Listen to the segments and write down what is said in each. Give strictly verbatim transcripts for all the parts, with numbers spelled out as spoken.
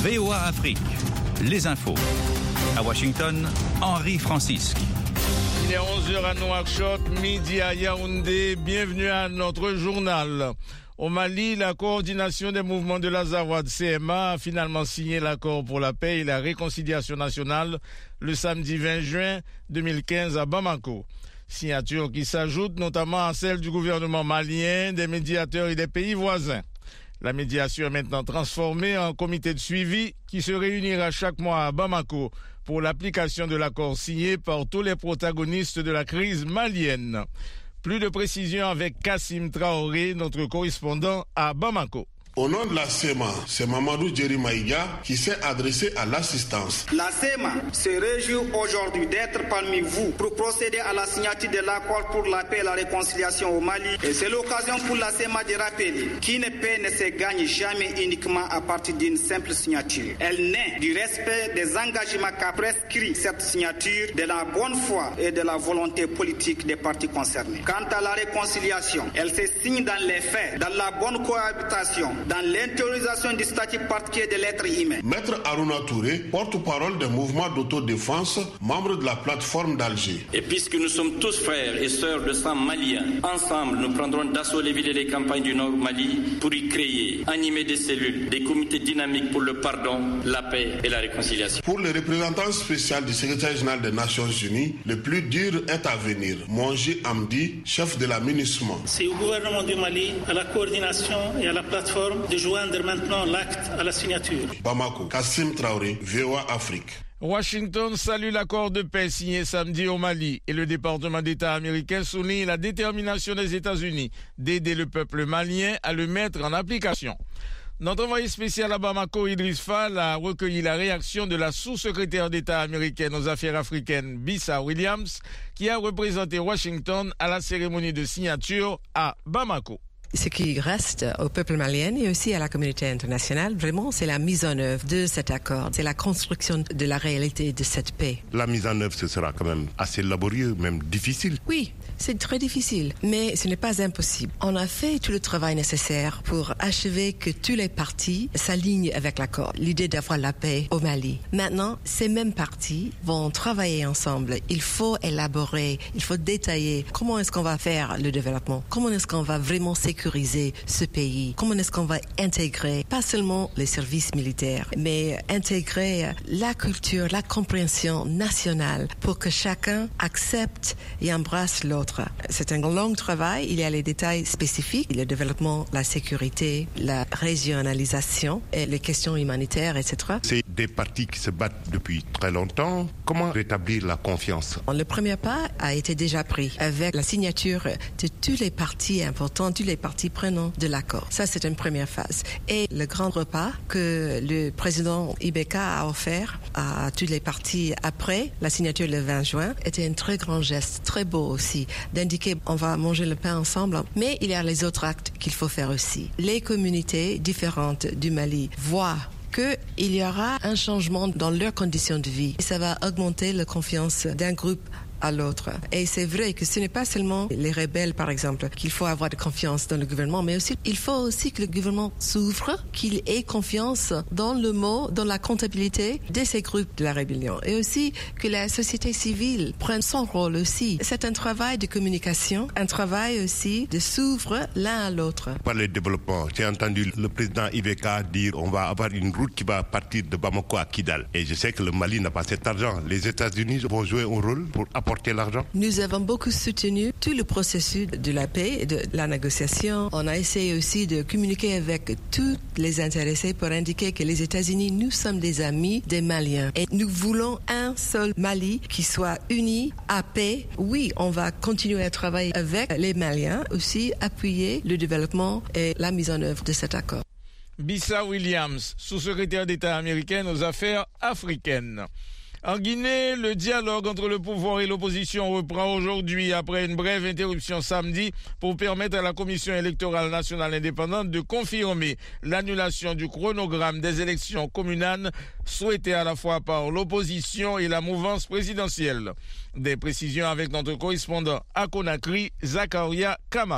V O A Afrique, les infos. À Washington, Henri Francisque. Il est onze heures à Nouakchott, midi à Yaoundé. Bienvenue à notre journal. Au Mali, la coordination des mouvements de l'Azawad C M A a finalement signé l'accord pour la paix et la réconciliation nationale le samedi vingt juin deux mille quinze à Bamako. Signature qui s'ajoute notamment à celle du gouvernement malien, des médiateurs et des pays voisins. La médiation est maintenant transformée en comité de suivi qui se réunira chaque mois à Bamako pour l'application de l'accord signé par tous les protagonistes de la crise malienne. Plus de précisions avec Kassim Traoré, notre correspondant à Bamako. Au nom de la C M A, c'est Mamadou Djeri Maïga qui s'est adressé à l'assistance. La C M A se réjouit aujourd'hui d'être parmi vous pour procéder à la signature de l'accord pour la paix et la réconciliation au Mali. Et c'est l'occasion pour la C M A de rappeler qu'une paix ne se gagne jamais uniquement à partir d'une simple signature. Elle naît du respect des engagements qu'a prescrit cette signature, de la bonne foi et de la volonté politique des parties concernées. Quant à la réconciliation, elle se signe dans les faits, dans la bonne cohabitation, dans l'intériorisation du statut particulier de l'être humain. Maître Aruna Touré, porte-parole des mouvements d'autodéfense, membre de la plateforme d'Alger. Et puisque nous sommes tous frères et sœurs de sang malien, ensemble nous prendrons d'assaut les villes et les campagnes du Nord Mali pour y créer, animer des cellules, des comités dynamiques pour le pardon, la paix et la réconciliation. Pour le représentant spécial du secrétaire général des Nations Unies, le plus dur est à venir. Monji Amdi, chef de la MINUSMA. C'est au gouvernement du Mali, à la coordination et à la plateforme de joindre maintenant l'acte à la signature. Bamako, Kassim Traoré, V O A Afrique. Washington salue l'accord de paix signé samedi au Mali et le département d'État américain souligne la détermination des États-Unis d'aider le peuple malien à le mettre en application. Notre envoyé spécial à Bamako, Idriss Fall, a recueilli la réaction de la sous-secrétaire d'État américaine aux affaires africaines, Bissa Williams, qui a représenté Washington à la cérémonie de signature à Bamako. Ce qui reste au peuple malien et aussi à la communauté internationale, vraiment, c'est la mise en œuvre de cet accord. C'est la construction de la réalité de cette paix. La mise en œuvre, ce sera quand même assez laborieux, même difficile. Oui, c'est très difficile, mais ce n'est pas impossible. On a fait tout le travail nécessaire pour achever que tous les partis s'alignent avec l'accord. L'idée d'avoir la paix au Mali. Maintenant, ces mêmes partis vont travailler ensemble. Il faut élaborer, il faut détailler comment est-ce qu'on va faire le développement, comment est-ce qu'on va vraiment sécuriser ce pays, comment est-ce qu'on va intégrer pas seulement les services militaires, mais intégrer la culture, la compréhension nationale pour que chacun accepte et embrasse l'autre. C'est un long travail, il y a les détails spécifiques, le développement, la sécurité, la régionalisation, et les questions humanitaires, et cetera. C'est des partis qui se battent depuis très longtemps. Comment rétablir la confiance? Le premier pas a été déjà pris avec la signature de tous les partis importants, tous les partis prenant de l'accord. Ça, c'est une première phase. Et le grand repas que le président Ibeka a offert à tous les partis après la signature le vingt juin était un très grand geste, très beau aussi, d'indiquer on va manger le pain ensemble. Mais il y a les autres actes qu'il faut faire aussi. Les communautés différentes du Mali voient qu'il y aura un changement dans leurs conditions de vie. Ça va augmenter la confiance d'un groupe à l'autre. Et c'est vrai que ce n'est pas seulement les rebelles, par exemple, qu'il faut avoir de confiance dans le gouvernement, mais aussi, il faut aussi que le gouvernement s'ouvre, qu'il ait confiance dans le mot, dans la comptabilité de ces groupes de la rébellion. Et aussi que la société civile prenne son rôle aussi. C'est un travail de communication, un travail aussi de s'ouvrir l'un à l'autre. Par le développement, j'ai entendu le président Ibeka dire on va avoir une route qui va partir de Bamako à Kidal. Et je sais que le Mali n'a pas cet argent. Les États-Unis vont jouer un rôle pour apporter l'argent. Nous avons beaucoup soutenu tout le processus de la paix et de la négociation. On a essayé aussi de communiquer avec tous les intéressés pour indiquer que les États-Unis, nous sommes des amis des Maliens. Et nous voulons un seul Mali qui soit uni, à paix. Oui, on va continuer à travailler avec les Maliens, aussi appuyer le développement et la mise en œuvre de cet accord. Bissa Williams, sous-secrétaire d'État américaine aux affaires africaines. En Guinée, le dialogue entre le pouvoir et l'opposition reprend aujourd'hui après une brève interruption samedi pour permettre à la Commission électorale nationale indépendante de confirmer l'annulation du chronogramme des élections communales souhaitées à la fois par l'opposition et la mouvance présidentielle. Des précisions avec notre correspondant à Conakry, Zakaria Kamara.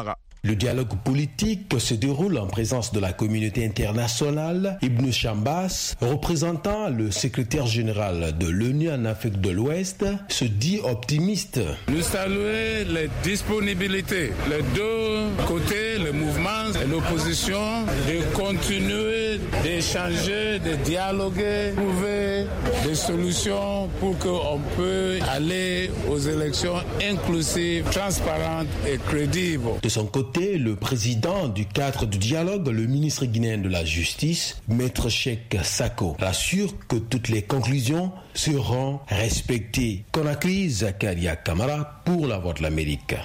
Le dialogue politique se déroule en présence de la communauté internationale. Ibn Chambas, représentant le secrétaire général de l'ONU en Afrique de l'Ouest, se dit optimiste. Nous saluons les disponibilités, les deux côtés, le mouvement et l'opposition, de continuer d'échanger, de dialoguer, trouver des solutions pour qu'on puisse aller aux élections inclusives, transparentes et crédibles. De son côté, le président du cadre du dialogue, le ministre guinéen de la Justice, Maître Cheikh Sako, rassure que toutes les conclusions seront respectées. Conakry, Zakaria Kamara pour La Voix de l'Amérique.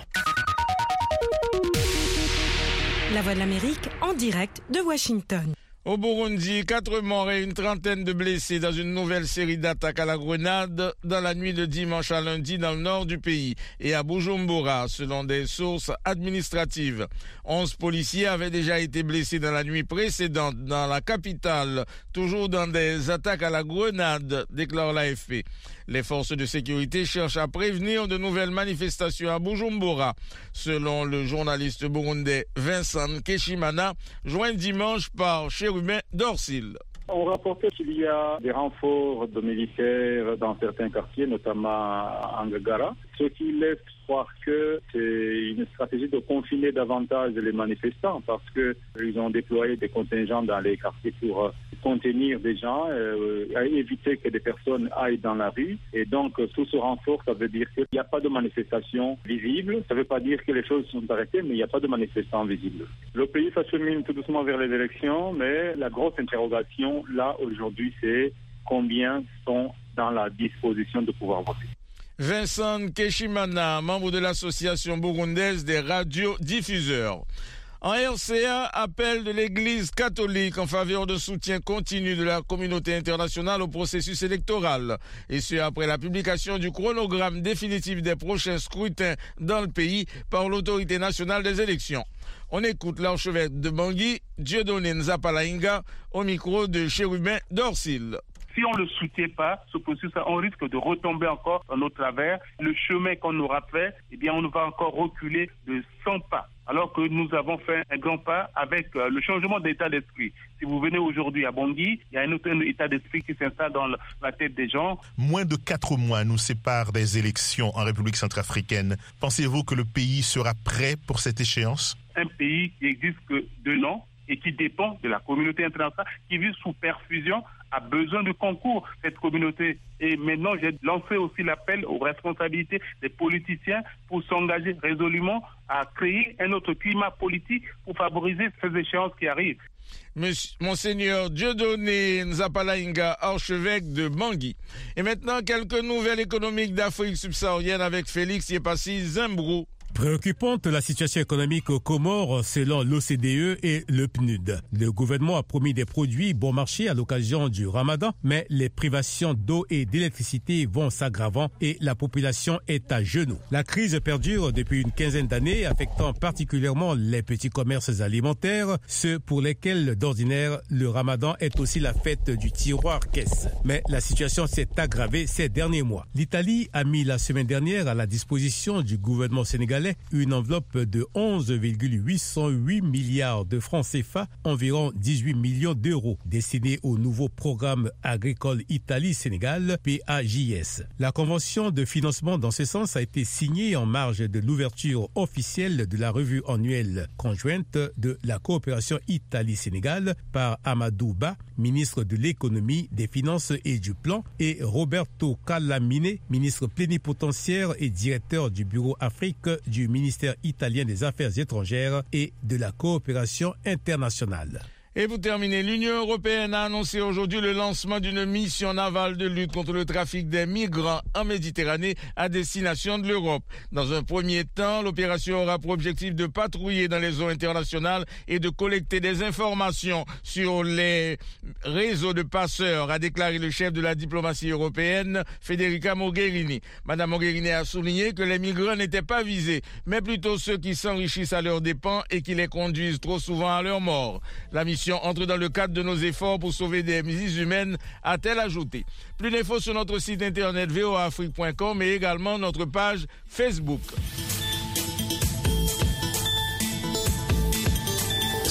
La Voix de l'Amérique en direct de Washington. Au Burundi, quatre morts et une trentaine de blessés dans une nouvelle série d'attaques à la grenade dans la nuit de dimanche à lundi dans le nord du pays et à Bujumbura, selon des sources administratives. Onze policiers avaient déjà été blessés dans la nuit précédente dans la capitale, toujours dans des attaques à la grenade, déclare l'A F P. Les forces de sécurité cherchent à prévenir de nouvelles manifestations à Bujumbura, selon le journaliste burundais Vincent Keshimana, joint dimanche par Chérubin Dorsil. On rapportait qu'il y a des renforts de militaires dans certains quartiers, notamment à Ngagara, ce qui laisse croire que c'est une stratégie de confiner davantage les manifestants parce qu'ils ont déployé des contingents dans les quartiers pour euh, contenir des gens, euh, éviter que des personnes aillent dans la rue. Et donc, tout ce renfort, ça veut dire qu'il n'y a pas de manifestation visible. Ça ne veut pas dire que les choses sont arrêtées, mais il n'y a pas de manifestants visibles. Le pays s'achemine tout doucement vers les élections, mais la grosse interrogation, là, aujourd'hui, c'est combien sont dans la disposition de pouvoir voter. Vincent Keshimana, membre de l'association burundaise des radiodiffuseurs. En R C A, appel de l'Église catholique en faveur de soutien continu de la communauté internationale au processus électoral. Et ce, après la publication du chronogramme définitif des prochains scrutins dans le pays par l'autorité nationale des élections. On écoute l'archevêque de Bangui, Dieudonné Nzapalainga, au micro de Chérubin Dorsil. Si on ne le soutient pas, ce processus, on risque de retomber encore dans nos travers. Le chemin qu'on aura fait, eh bien, on va encore reculer de cent pas. Alors que nous avons fait un grand pas avec euh, le changement d'état d'esprit. Si vous venez aujourd'hui à Bangui, il y a un autre état d'esprit qui s'installe dans la tête des gens. Moins de quatre mois nous séparent des élections en République centrafricaine. Pensez-vous que le pays sera prêt pour cette échéance ? Un pays qui existe que deux ans et qui dépend de la communauté internationale, qui vit sous perfusion, a besoin de concours, cette communauté. Et maintenant, j'ai lancé aussi l'appel aux responsabilités des politiciens pour s'engager résolument à créer un autre climat politique pour favoriser ces échéances qui arrivent. Monsieur, Monseigneur Dieudonné Nzapalainga, archevêque de Bangui. Et maintenant, quelques nouvelles économiques d'Afrique subsaharienne avec Félix Yepassi Zimbrou. Préoccupante la situation économique aux Comores selon l'O C D E et le P N U D. Le gouvernement a promis des produits bon marché à l'occasion du Ramadan, mais les privations d'eau et d'électricité vont s'aggravant et la population est à genoux. La crise perdure depuis une quinzaine d'années, affectant particulièrement les petits commerces alimentaires, ceux pour lesquels d'ordinaire le Ramadan est aussi la fête du tiroir caisse. Mais la situation s'est aggravée ces derniers mois. L'Italie a mis la semaine dernière à la disposition du gouvernement sénégalais une enveloppe de onze virgule huit cent huit milliards de francs C F A, environ dix-huit millions d'euros, destinés au nouveau programme agricole Italie-Sénégal, P A J S. La convention de financement dans ce sens a été signée en marge de l'ouverture officielle de la revue annuelle conjointe de la coopération Italie-Sénégal par Amadou Ba, ministre de l'économie, des finances et du plan, et Roberto Callamine, ministre plénipotentiaire et directeur du bureau Afrique du ministère italien des Affaires étrangères et de la coopération internationale. Et pour terminer, l'Union européenne a annoncé aujourd'hui le lancement d'une mission navale de lutte contre le trafic des migrants en Méditerranée à destination de l'Europe. Dans un premier temps, l'opération aura pour objectif de patrouiller dans les eaux internationales et de collecter des informations sur les réseaux de passeurs, a déclaré le chef de la diplomatie européenne, Federica Mogherini. Madame Mogherini a souligné que les migrants n'étaient pas visés, mais plutôt ceux qui s'enrichissent à leurs dépens et qui les conduisent trop souvent à leur mort. La mission entre dans le cadre de nos efforts pour sauver des vies humaines, a-t-elle ajouté. Plus d'infos sur notre site internet v o a afrique point com et également notre page Facebook.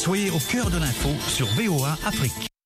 Soyez au cœur de l'info sur V O A Afrique.